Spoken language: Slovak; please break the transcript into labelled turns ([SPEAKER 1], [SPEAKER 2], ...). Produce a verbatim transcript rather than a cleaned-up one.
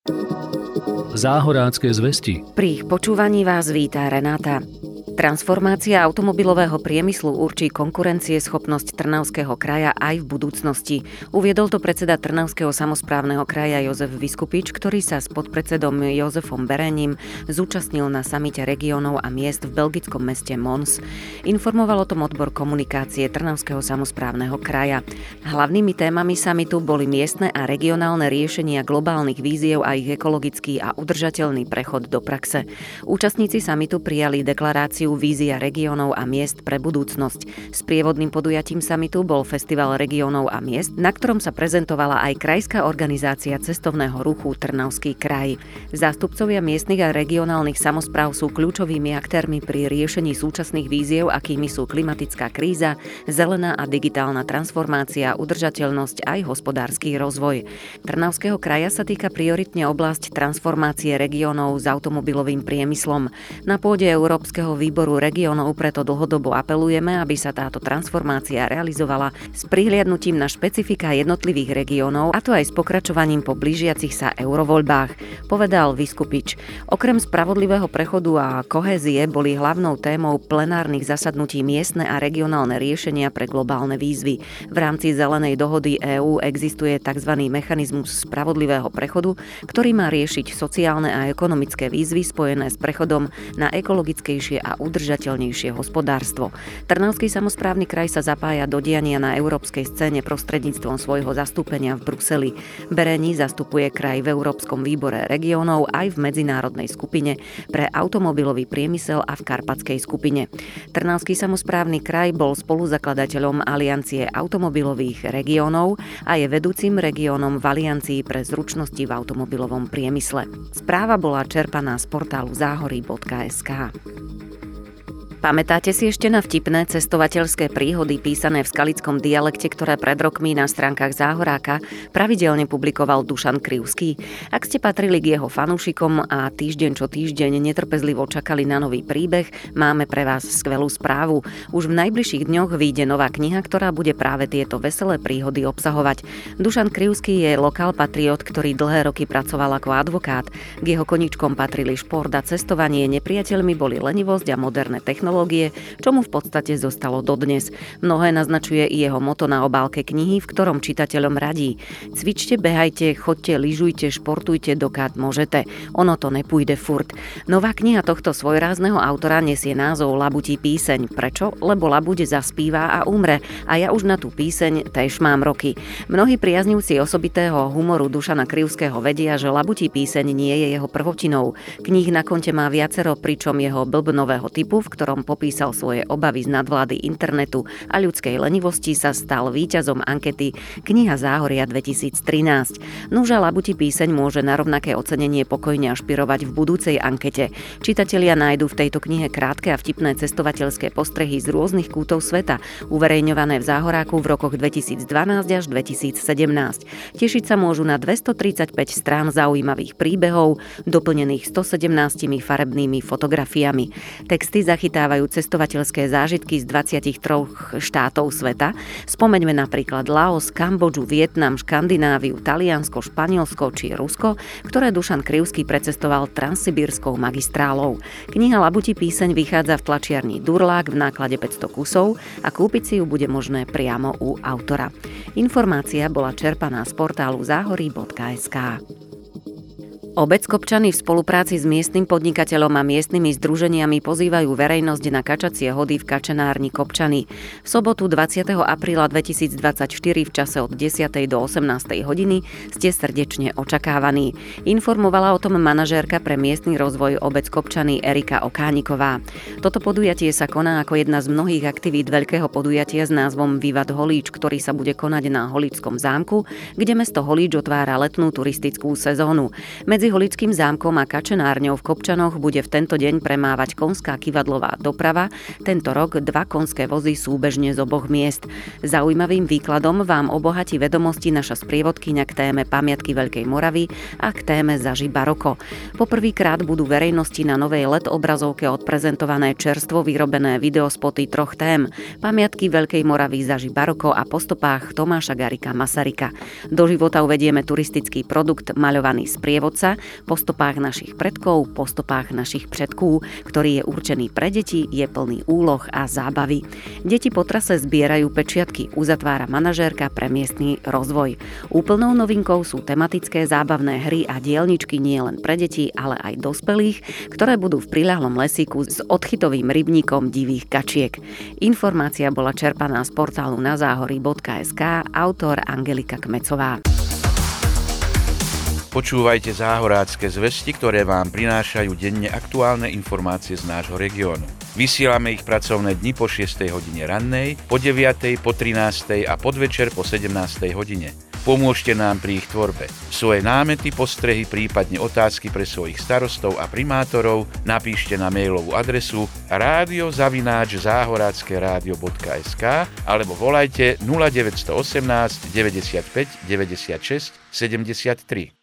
[SPEAKER 1] Záhorácké zvesti.
[SPEAKER 2] Pri ich počúvaní vás víta Renáta. Transformácia automobilového priemyslu určí konkurencieschopnosť Trnavského kraja aj v budúcnosti. Uviedol to predseda Trnavského samosprávneho kraja Jozef Viskupič, ktorý sa s podpredsedom Jozefom Berením zúčastnil na samite regiónov a miest v belgickom meste Mons. Informoval o tom odbor komunikácie Trnavského samosprávneho kraja. Hlavnými témami samitu boli miestne a regionálne riešenia globálnych víziev a ich ekologický a udržateľný prechod do praxe. Účastníci samitu prijali deklaráciu Vízia regiónov a miest pre budúcnosť. Sprievodným podujatím samitu bol Festival regiónov a miest, na ktorom sa prezentovala aj Krajská organizácia cestovného ruchu Trnavský kraj. Zástupcovia miestnych a regionálnych samospráv sú kľúčovými aktérmi pri riešení súčasných víziev, akými sú klimatická kríza, zelená a digitálna transformácia, udržateľnosť aj hospodársky rozvoj. Trnavského kraja sa týka prioritne oblasť transformácie regiónov s automobilovým priemyslom. Na pôde Európskeho výboru regiónov preto dlhodobo apelujeme, aby sa táto transformácia realizovala s prihliadnutím na špecifika jednotlivých regiónov, a to aj s pokračovaním po blížiacich sa eurovoľbách, povedal Viskupič. Okrem spravodlivého prechodu a kohézie boli hlavnou témou plenárnych zasadnutí miestne a regionálne riešenia pre globálne výzvy. V rámci Zelenej dohody EÚ existuje tzv. Mechanizmus spravodlivého prechodu, ktorý má riešiť sociálne a ekonomické výzvy spojené s prechodom na ekologickejšie a udržateľnejšie hospodárstvo. Trnavský samosprávny kraj sa zapája do diania na európskej scéne prostredníctvom svojho zastúpenia v Bruseli. Berení zastupuje kraj v Európskom výbore regiónov aj v medzinárodnej skupine pre automobilový priemysel a v Karpatskej skupine. Trnavský samosprávny kraj bol spoluzakladateľom Aliancie automobilových regiónov a je vedúcim regiónom v Aliancii pre zručnosti v automobilovom priemysle. Správa bola čerpaná z portálu záhory bodka es ká. Pamätáte si ešte na vtipné cestovateľské príhody písané v skalickom dialekte, ktoré pred rokmi na stránkach Záhoráka pravidelne publikoval Dušan Krivský? Ak ste patrili k jeho fanúšikom a týždeň čo týždeň netrpezlivo čakali na nový príbeh, máme pre vás skvelú správu. Už v najbližších dňoch vyjde nová kniha, ktorá bude práve tieto veselé príhody obsahovať. Dušan Krivský je lokál patriot, ktorý dlhé roky pracoval ako advokát. K jeho koničkom patrili šport a cestovanie, nepriateľmi boli lenivosť a moderné technológie, čo mu v podstate zostalo dodnes. Mnohé naznačuje i jeho moto na obálke knihy, v ktorom čitateľom radí: cvičte, behajte, chodte, lyžujte, športujte, dokáď môžete. Ono to nepôjde furt. Nová kniha tohto svojrázneho autora nesie názov Labutí píseň. Prečo? Lebo labuť zaspíva a umre. A ja už na tú píseň též mám roky. Mnohí priaznivci osobitého humoru Dušana Krivského vedia, že Labutí píseň nie je jeho prvotinou. Kníh na konte má viacero, pričom jeho blbnového typu, v ktorom popísal svoje obavy z nadvlády internetu a ľudskej lenivosti, sa stal víťazom ankety Kniha Záhoria dvetisíctrinásť. Nuža Labutí píseň môže na rovnaké ocenenie pokojne ašpirovať v budúcej ankete. Čitatelia nájdu v tejto knihe krátke a vtipné cestovateľské postrehy z rôznych kútov sveta, uverejňované v Záhoráku v rokoch dvetisícdvanásť až dvetisícsedemnásť. Tešiť sa môžu na dvestotridsaťpäť strán zaujímavých príbehov, doplnených stossedemnástimi farebnými fotografiami. Texty zachytávajú cestovateľské zážitky z dvadsiatich troch štátov sveta. Spomeňme napríklad Laos, Kambodžu, Vietnam, Škandináviu, Taliansko, Španielsko či Rusko, ktoré Dušan Krivský precestoval transsibírskou magistrálou. Kniha Labutí píseň vychádza v tlačiarni Durlák v náklade päťsto kusov a kúpiť si ju bude možné priamo u autora. Informácia bola čerpaná z portálu záhory bodka es ká. Obec Kopčany v spolupráci s miestnym podnikateľom a miestnymi združeniami pozývajú verejnosť na kačacie hody v kačenárni Kopčany. V sobotu dvadsiateho apríla dvetisícdvadsaťštyri v čase od desiatej do osemnástej hodiny ste srdečne očakávaní. Informovala o tom manažérka pre miestny rozvoj Obec Kopčany Erika Okániková. Toto podujatie sa koná ako jedna z mnohých aktivít veľkého podujatia s názvom Vývat Holíč, ktorý sa bude konať na Holíčskom zámku, kde mesto Holíč otvára letnú turistickú sezónu. Medzi Holičským zámkom a kačenárňou v Kopčanoch bude v tento deň premávať konská kyvadlová doprava, tento rok dva konské vozy súbežne z oboch miest. Zaujímavým výkladom vám obohatí vedomosti naša sprievodkyňa k téme Pamiatky Veľkej Moravy a k téme Zaži baroko. Poprvýkrát budú verejnosti na novej el é dé obrazovke odprezentované čerstvo vyrobené videospoty troch tém: Pamiatky Veľkej Moravy, Zaži baroko a po stopách Tomáša Garrigua Masaryka. Do života uvedieme turistický produkt Maľovaný sprievodca, sveta po stopách našich predkov, po stopách našich predků, ktorý je určený pre deti, je plný úloh a zábavy. Deti po trase zbierajú pečiatky, uzatvára manažérka pre miestny rozvoj. Úplnou novinkou sú tematické zábavné hry a dielničky nie len pre deti, ale aj dospelých, ktoré budú v priľahlom lesíku s odchytovým rybníkom divých kačiek. Informácia bola čerpaná z portálu nazáhory bodka es ká, autor Angelika Kmecová.
[SPEAKER 3] Počúvajte záhorácké zvesti, ktoré vám prinášajú denne aktuálne informácie z nášho regiónu. Vysielame ich pracovné dni po šiestej hodine rannej, po deviatej, po trinástej a podvečer po sedemnástej hodine. Pomôžte nám pri ich tvorbe. Svoje námety, postrehy, prípadne otázky pre svojich starostov a primátorov napíšte na mailovú adresu rádio zavináč záhorácké rádio bodka es ká alebo volajte nula deväť jedna osem deväťdesiatpäť deväťdesiatšesť sedemdesiattri.